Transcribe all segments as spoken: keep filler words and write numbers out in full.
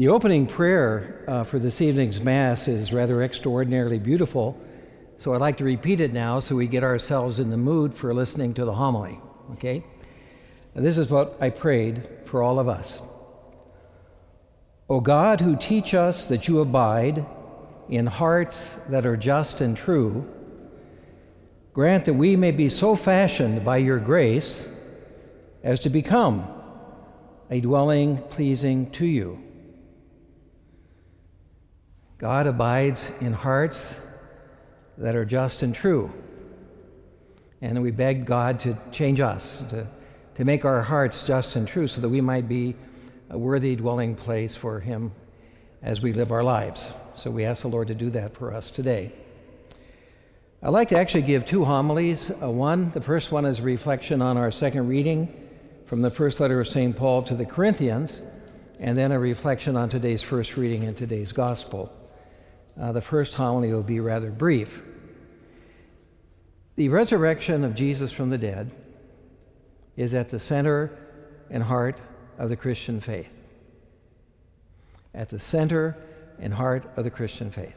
The opening prayer uh, for this evening's Mass is rather extraordinarily beautiful, so I'd like to repeat it now so we get ourselves in the mood for listening to the homily, okay? And this is what I prayed for all of us. O God, who teach us that you abide in hearts that are just and true, grant that we may be so fashioned by your grace as to become a dwelling pleasing to you. God abides in hearts that are just and true. And we beg God to change us, to, to make our hearts just and true so that we might be a worthy dwelling place for him as we live our lives. So we ask the Lord to do that for us today. I'd like to actually give two homilies. Uh, one, the first one is a reflection on our second reading from the first letter of Saint Paul to the Corinthians, and then a reflection on today's first reading in today's gospel. Uh, the first homily will be rather brief. The resurrection of Jesus from the dead is at the center and heart of the Christian faith. At the center and heart of the Christian faith.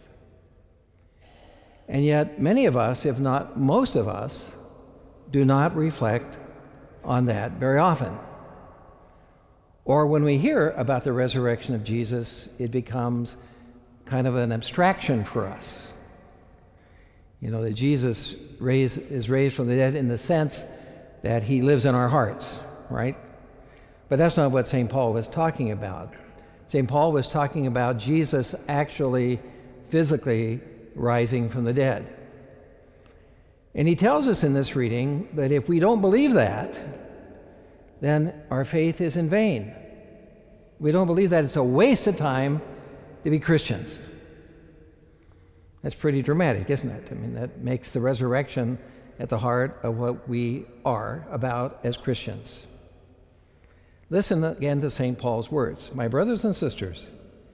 And yet, many of us, if not most of us, do not reflect on that very often. Or when we hear about the resurrection of Jesus, it becomes kind of an abstraction for us. You know, that Jesus raised, is raised from the dead in the sense that he lives in our hearts, right? But that's not what Saint Paul was talking about. Saint Paul was talking about Jesus actually physically rising from the dead. And he tells us in this reading that if we don't believe that, then our faith is in vain. We don't believe that, it's a waste of time to be Christians. That's pretty dramatic, isn't it? I mean, that makes the resurrection at the heart of what we are about as Christians. Listen again to Saint Paul's words. My brothers and sisters,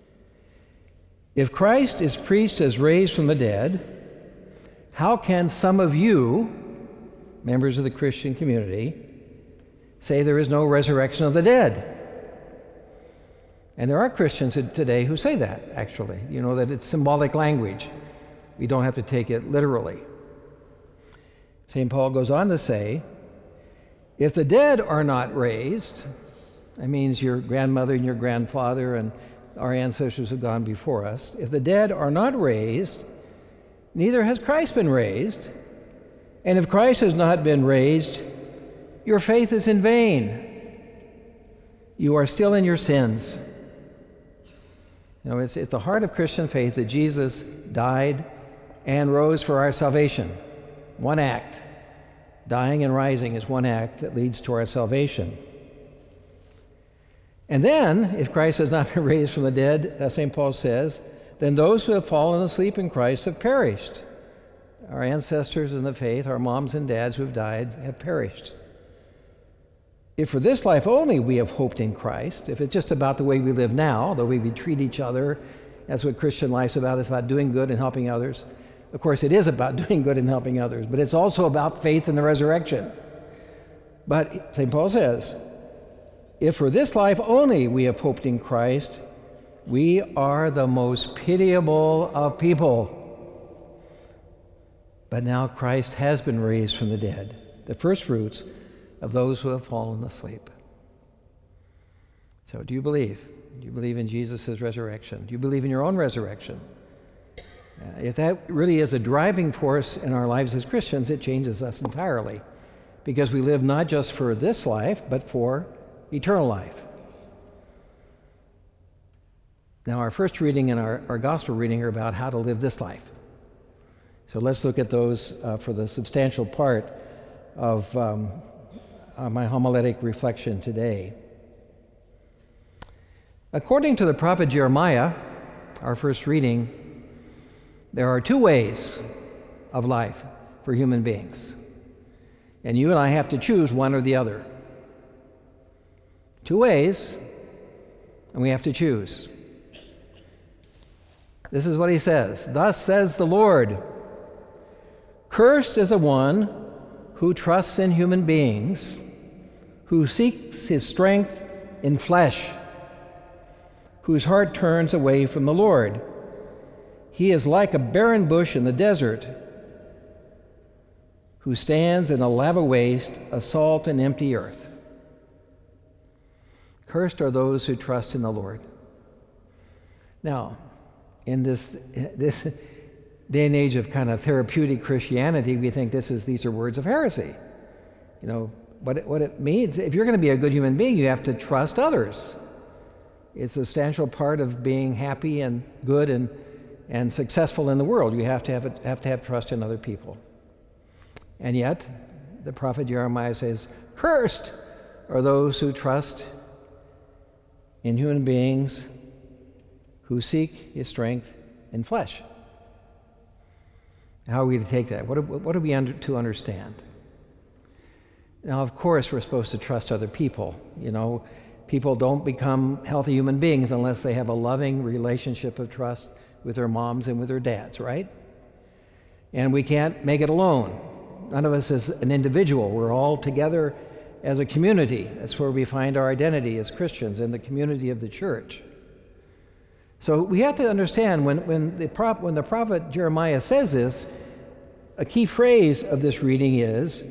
if Christ is preached as raised from the dead, how can some of you, members of the Christian community, say there is no resurrection of the dead? And there are Christians today who say that, actually. You know, that it's symbolic language. We don't have to take it literally. Saint Paul goes on to say, if the dead are not raised, that means your grandmother and your grandfather and our ancestors have gone before us. If the dead are not raised, neither has Christ been raised. And if Christ has not been raised, your faith is in vain. You are still in your sins. You know, it's at the heart of Christian faith that Jesus died and rose for our salvation. One act. Dying and rising is one act that leads to our salvation. And then, if Christ has not been raised from the dead, as Saint Paul says, then those who have fallen asleep in Christ have perished. Our ancestors in the faith, our moms and dads who have died, have perished. If for this life only we have hoped in Christ, if it's just about the way we live now, the way we treat each other, that's what Christian life's about. It's about doing good and helping others. Of course, it is about doing good and helping others, but it's also about faith in the resurrection. But Saint Paul says, if for this life only we have hoped in Christ, we are the most pitiable of people. But now Christ has been raised from the dead, the first fruits of those who have fallen asleep. So do you believe? Do you believe in Jesus' resurrection? Do you believe in your own resurrection? Uh, if that really is a driving force in our lives as Christians, it changes us entirely, because we live not just for this life, but for eternal life. Now, our first reading and our, our gospel reading are about how to live this life. So let's look at those uh, for the substantial part of um, uh, my homiletic reflection today. According to the prophet Jeremiah, our first reading, there are two ways of life for human beings. And you and I have to choose one or the other. Two ways, and we have to choose. This is what he says. Thus says the Lord, cursed is the one who trusts in human beings, who seeks his strength in flesh, whose heart turns away from the Lord. He is like a barren bush in the desert, who stands in a lava waste, a salt and empty earth. Cursed are those who trust in the Lord. Now, in this this day and age of kind of therapeutic Christianity, we think this is these are words of heresy. You know, what it, what it means, if you're going to be a good human being, you have to trust others. It's a substantial part of being happy and good and and successful in the world. You have to have, a, have to have trust in other people. And yet, the prophet Jeremiah says, cursed are those who trust in human beings who seek his strength in flesh. How are we to take that? What are, what are we under, to understand? Now, of course, we're supposed to trust other people. You know, people don't become healthy human beings unless they have a loving relationship of trust with their moms and with their dads, right? And we can't make it alone. None of us is an individual. We're all together as a community. That's where we find our identity as Christians, in the community of the church. So we have to understand when, when, the, prop, when the prophet Jeremiah says this, a key phrase of this reading is,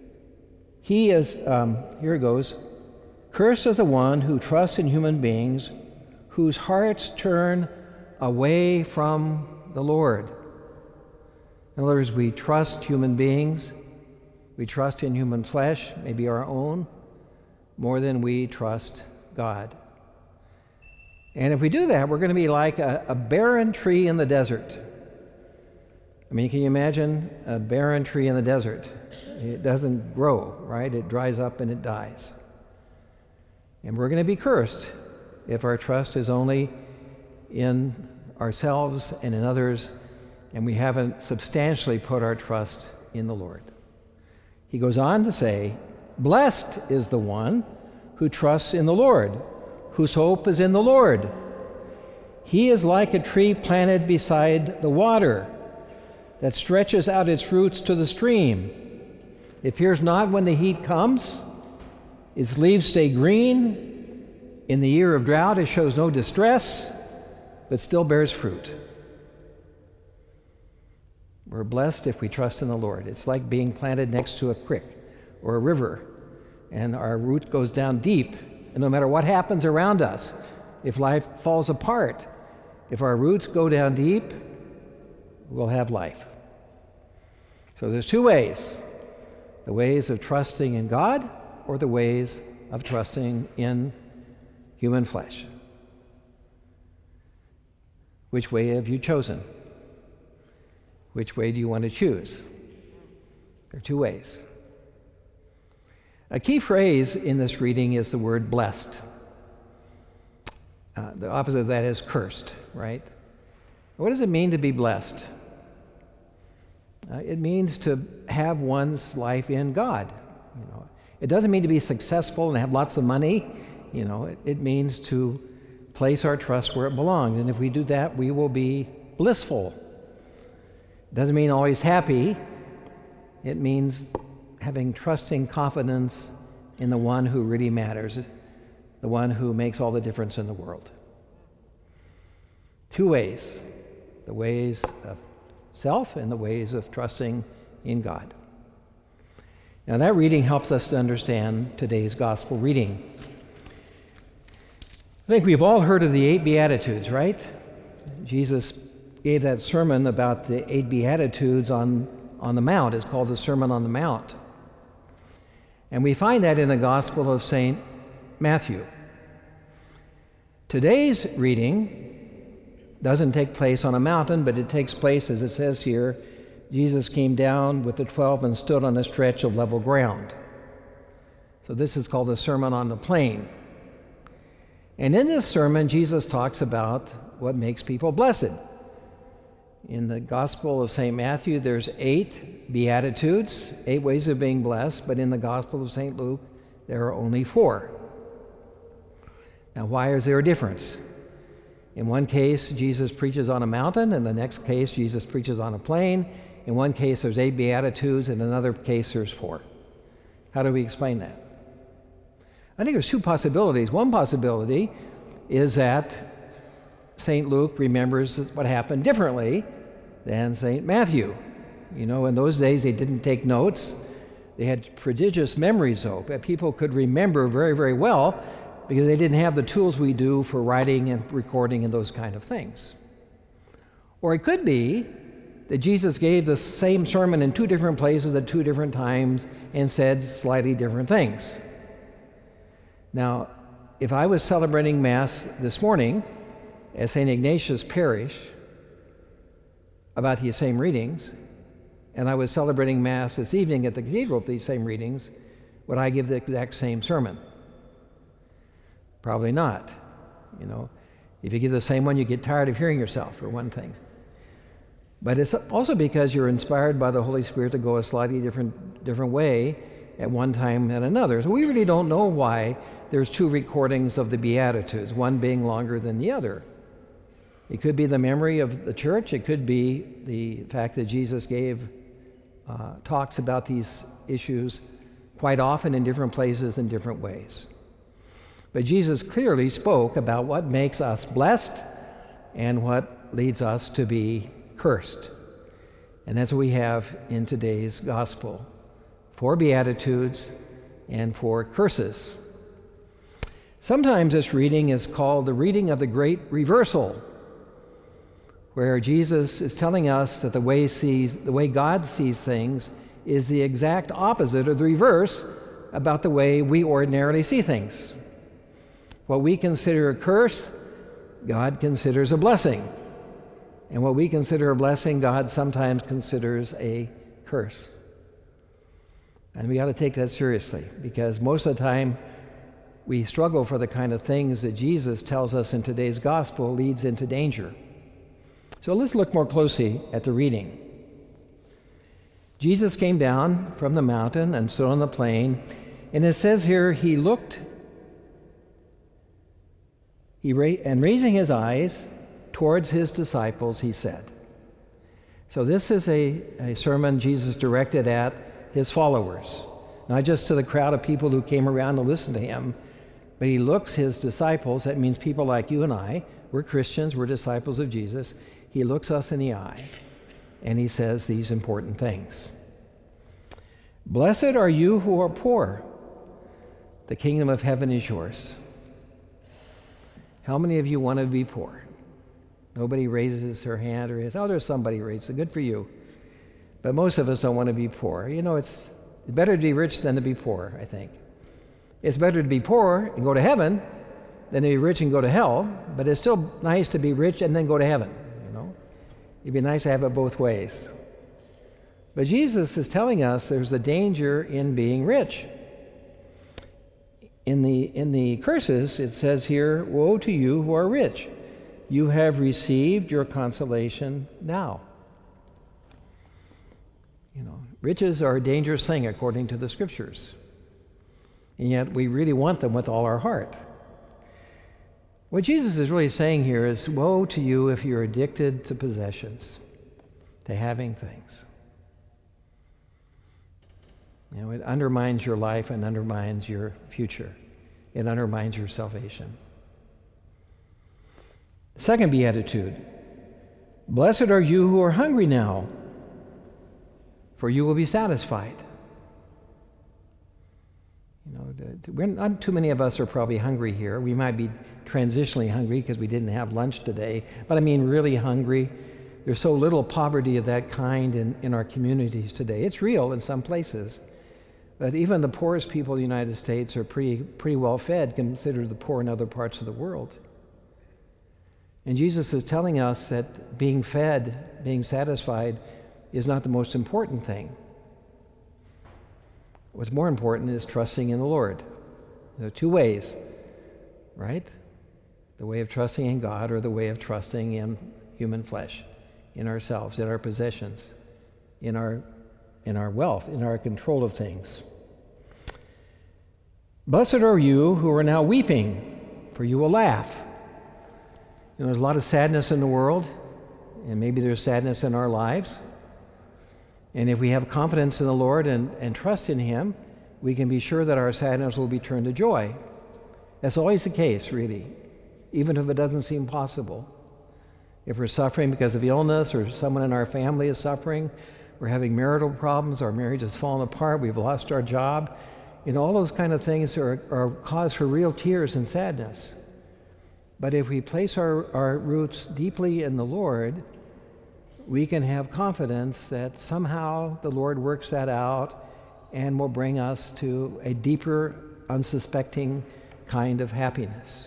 he is, um, here it goes, cursed is the one who trusts in human beings, whose hearts turn away from the Lord. In other words, we trust human beings, we trust in human flesh, maybe our own, more than we trust God. And if we do that, we're going to be like a, a barren tree in the desert. I mean, can you imagine a barren tree in the desert? It doesn't grow, right? It dries up and it dies. And we're going to be cursed if our trust is only in ourselves and in others, and we haven't substantially put our trust in the Lord. He goes on to say, blessed is the one who trusts in the Lord, whose hope is in the Lord. He is like a tree planted beside the water that stretches out its roots to the stream. It fears not when the heat comes. Its leaves stay green. In the year of drought, it shows no distress, but still bears fruit. We're blessed if we trust in the Lord. It's like being planted next to a creek or a river, and our root goes down deep. And no matter what happens around us, if life falls apart, if our roots go down deep, we'll have life. So there's two ways, the ways of trusting in God or the ways of trusting in human flesh. Which way have you chosen? Which way do you want to choose? There are two ways. A key phrase in this reading is the word blessed. Uh, the opposite of that is cursed, right? What does it mean to be blessed? Uh, it means to have one's life in God. You know, it doesn't mean to be successful and have lots of money. You know, it, it means to place our trust where it belongs. And if we do that, we will be blissful. It doesn't mean always happy. It means having trusting confidence in the one who really matters, the one who makes all the difference in the world. Two ways, the ways of self and the ways of trusting in God. Now that reading helps us to understand today's gospel reading. I think we've all heard of the eight Beatitudes, right? Jesus gave that sermon about the eight Beatitudes on, on the Mount. It's called the Sermon on the Mount. And we find that in the Gospel of Saint Matthew. Today's reading doesn't take place on a mountain, but it takes place, as it says here, Jesus came down with the twelve and stood on a stretch of level ground. So this is called the Sermon on the Plain. And in this sermon, Jesus talks about what makes people blessed. In the Gospel of Saint Matthew, there's eight Beatitudes, eight ways of being blessed, but in the Gospel of Saint Luke, there are only four. Now, why is there a difference? In one case, Jesus preaches on a mountain. In the next case, Jesus preaches on a plain. In one case, there's eight Beatitudes. In another case, there's four. How do we explain that? I think there's two possibilities. One possibility is that Saint Luke remembers what happened differently than Saint Matthew. You know, in those days they didn't take notes. They had prodigious memories, though, that people could remember very, very well because they didn't have the tools we do for writing and recording and those kind of things. Or it could be that Jesus gave the same sermon in two different places at two different times and said slightly different things. Now, if I was celebrating Mass this morning at Saint Ignatius Parish about these same readings, and I was celebrating Mass this evening at the cathedral with these same readings, would I give the exact same sermon? Probably not. You know, if you give the same one, you get tired of hearing yourself, for one thing. But it's also because you're inspired by the Holy Spirit to go a slightly different, different way at one time than another. So we really don't know why there's two recordings of the Beatitudes, one being longer than the other. It could be the memory of the church. It could be the fact that Jesus gave uh, talks about these issues quite often in different places in different ways. But Jesus clearly spoke about what makes us blessed and what leads us to be cursed. And that's what we have in today's gospel. Four Beatitudes and four curses. Sometimes this reading is called the reading of the Great Reversal, where Jesus is telling us that the way sees, the way God sees things is the exact opposite or the reverse about the way we ordinarily see things. What we consider a curse, God considers a blessing. And what we consider a blessing, God sometimes considers a curse. And we ought to take that seriously, because most of the time we struggle for the kind of things that Jesus tells us in today's gospel leads into danger. So let's look more closely at the reading. Jesus came down from the mountain and stood on the plain, and it says here, he looked, he ra- and raising his eyes towards his disciples, he said. So this is a, a sermon Jesus directed at his followers, not just to the crowd of people who came around to listen to him, but he looks his disciples, that means people like you and I, we're Christians, we're disciples of Jesus. He looks us in the eye, and he says these important things. Blessed are you who are poor. The kingdom of heaven is yours. How many of you want to be poor? Nobody raises their hand or says, oh, there's somebody raised it. Good for you. But most of us don't want to be poor. You know, it's better to be rich than to be poor, I think. It's better to be poor and go to heaven than to be rich and go to hell, but it's still nice to be rich and then go to heaven, you know. It'd be nice to have it both ways. But Jesus is telling us there's a danger in being rich. In the, in the curses, it says here, woe to you who are rich. You have received your consolation now. You know, riches are a dangerous thing according to the scriptures. And yet we really want them with all our heart. What Jesus is really saying here is, woe to you if you're addicted to possessions, to having things. You know, it undermines your life and undermines your future. It undermines your salvation. Second beatitude, blessed are you who are hungry now, for you will be satisfied. You know, the, we're not too many of us are probably hungry here. We might be transitionally hungry because we didn't have lunch today, but I mean really hungry. There's so little poverty of that kind in, in our communities today. It's real in some places, but even the poorest people in the United States are pretty, pretty well fed, considered the poor in other parts of the world. And Jesus is telling us that being fed, being satisfied, is not the most important thing. What's more important is trusting in the Lord. There are two ways, right? The way of trusting in God or the way of trusting in human flesh, in ourselves, in our possessions, in our, in our wealth, in our control of things. Blessed are you who are now weeping, for you will laugh. You know, there's a lot of sadness in the world, and maybe there's sadness in our lives. And if we have confidence in the Lord and, and trust in Him, we can be sure that our sadness will be turned to joy. That's always the case, really, even if it doesn't seem possible. If we're suffering because of illness or someone in our family is suffering, we're having marital problems, our marriage has fallen apart, we've lost our job, you know, all those kind of things are, are cause for real tears and sadness. But if we place our, our roots deeply in the Lord, we can have confidence that somehow the Lord works that out and will bring us to a deeper, unsuspecting kind of happiness.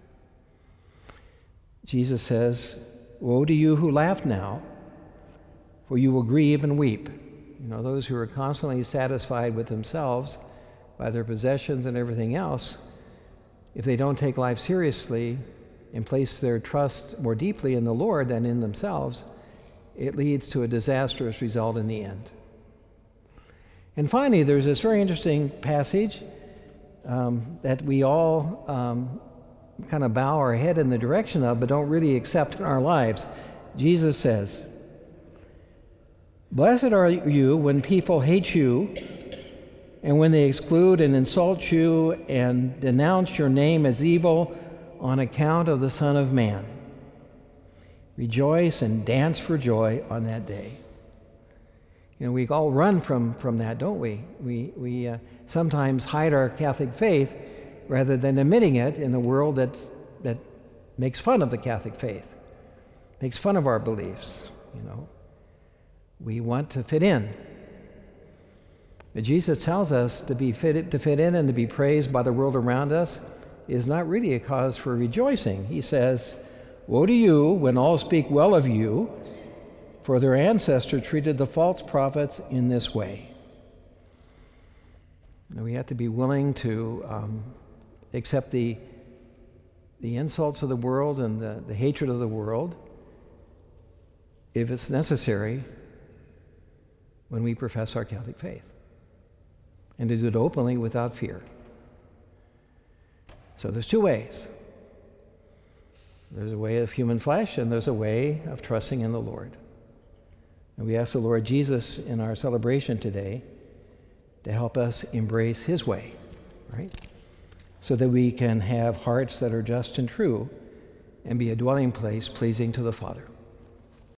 Jesus says, "Woe to you who laugh now, for you will grieve and weep." You know, those who are constantly satisfied with themselves by their possessions and everything else, if they don't take life seriously and place their trust more deeply in the Lord than in themselves, it leads to a disastrous result in the end. And finally, there's this very interesting passage um, that we all um, kind of bow our head in the direction of, but don't really accept in our lives. Jesus says, "Blessed are you when people hate you, and when they exclude and insult you and denounce your name as evil on account of the Son of Man. Rejoice and dance for joy on that day." You know, we all run from, from that, don't we? We, we uh, sometimes hide our Catholic faith rather than admitting it in a world that's, that makes fun of the Catholic faith, makes fun of our beliefs, you know. We want to fit in. But Jesus tells us to be fit, to fit in and to be praised by the world around us is not really a cause for rejoicing. He says, "Woe to you when all speak well of you, for their ancestors treated the false prophets in this way." And we have to be willing to um, accept the, the insults of the world and the, the hatred of the world if it's necessary when we profess our Catholic faith, and to do it openly without fear. So there's two ways. There's a way of human flesh, and there's a way of trusting in the Lord. And we ask the Lord Jesus in our celebration today to help us embrace his way, right? So that we can have hearts that are just and true and be a dwelling place pleasing to the Father.